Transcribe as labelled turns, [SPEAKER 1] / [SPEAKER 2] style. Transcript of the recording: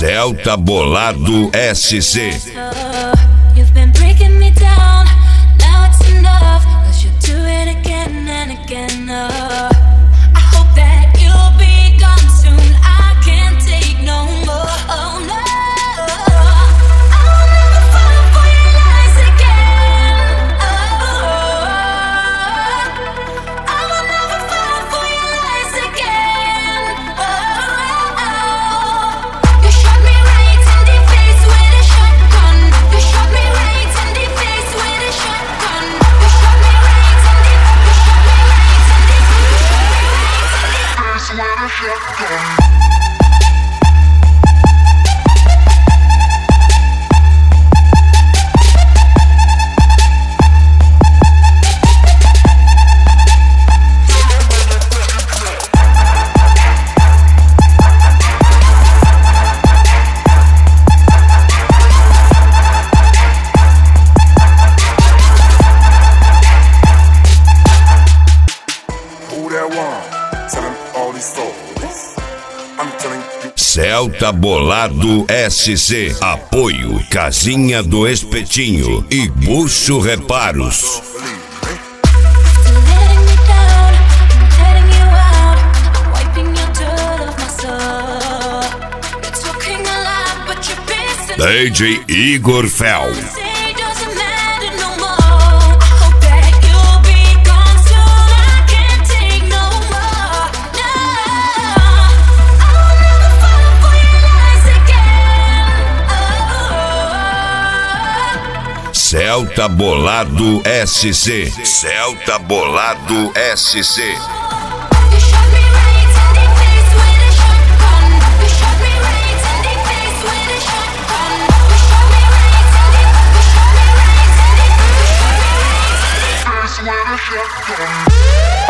[SPEAKER 1] Celta Bolado SC.
[SPEAKER 2] You've been breaking me down, now it's enough, 'cause you do it again and again. I hope that you'll be gone soon, I can't take no more. Oh no, I'll never fall for your lies again. I will never fall for your lies again. You shot me right in the face with a shotgun. You shot me right in the face with a shotgun. You shot me right in the face with a shotgun.
[SPEAKER 1] Celta Bolado SC. Apoio Casinha do Espetinho e Bucho Reparos. DJ Igor Fel. Celta Bolado SC. Celta Bolado SC.
[SPEAKER 2] Shotgun.